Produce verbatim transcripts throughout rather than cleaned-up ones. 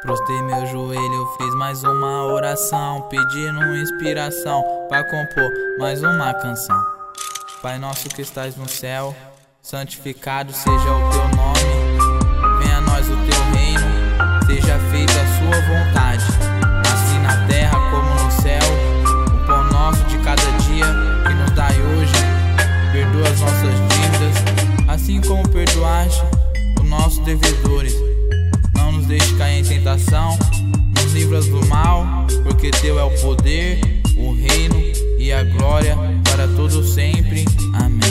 Prostei meu joelho, fiz mais uma oração, pedindo inspiração pra compor mais uma canção. Pai nosso que estás no céu, santificado seja o teu nome. Venha a nós o teu reino, seja feita a sua vontade, assim na terra como no céu. O pão nosso de cada dia que nos dai hoje, perdoa as nossas dívidas, assim como perdoaste os nossos devedores. Não nos deixe cair em tentação, nos livras do mal, porque teu é o poder, o reino e a glória para todo sempre. Amém.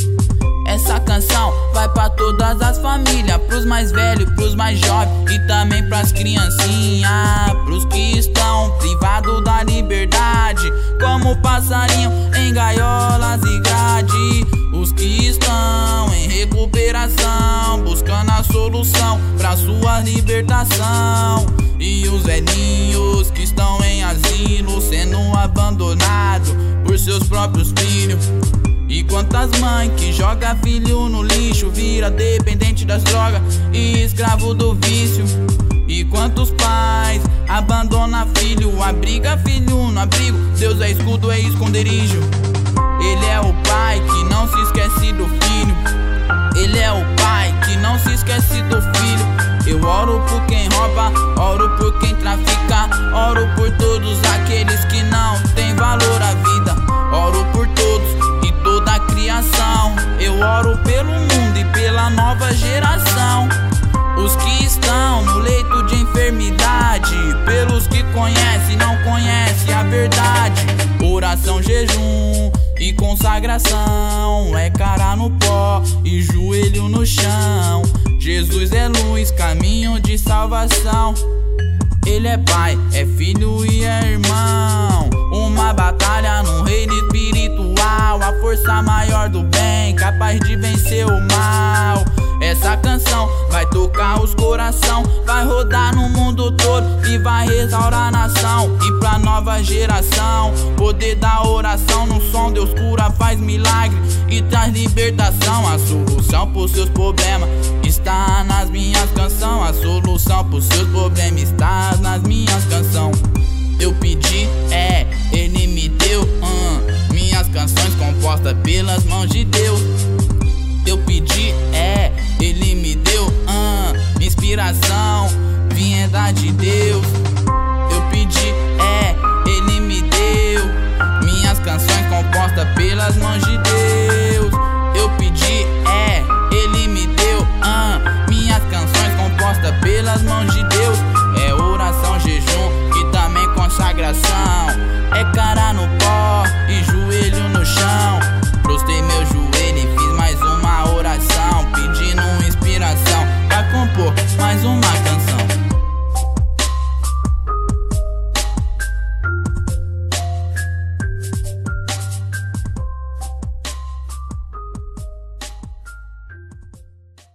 Essa canção vai pra todas as famílias, pros mais velhos, pros mais jovens e também pras criancinhas, pros que estão privados da liberdade, como passarinho em gaiolas e grade, os que estão em recuperação, buscando a solução pra sua libertação, e os velhinhos que estão em asilo, sendo abandonados por seus próprios filhos. E quantas mães que joga filho no lixo, vira dependente das drogas e escravo do vício. E quantos pais abandona filho, abriga filho no abrigo, Deus é escudo, é esconderijo. Ele é o pai que não se esquece do filho, ele é o pai que não se esquece do filho. Eu oro por quem rouba, oro por quem trafica, oro por todos aqueles que não têm valor à vida, oro por todos e toda a criação. Eu oro pelo mundo e pela nova geração, os que estão no leito de enfermidade, pelos que conhecem e não conhecem a verdade. Oração, jejum e consagração, é cara no pó e joelho no chão. Jesus é luz, caminho de salvação. Ele é pai, é filho e é irmão. Uma batalha no reino espiritual, a força maior do bem, capaz de vencer o mal. Essa canção vai tocar os coração, vai rodar no mundo todo e vai restaurar a nação. E pra nova geração, poder da oração no som, Deus cura, faz milagre e traz libertação. A solução pros seus problemas está nas minhas canções, a solução pros seus problemas está nas minhas canções. Eu pedi, é, ele me deu, hum, minhas canções compostas pelas mãos de Deus. Eu pedi, é, ele me deu, hum, inspiração vinda de Deus. Eu pedi, é, ele me deu, minhas canções compostas pelas mãos de Deus.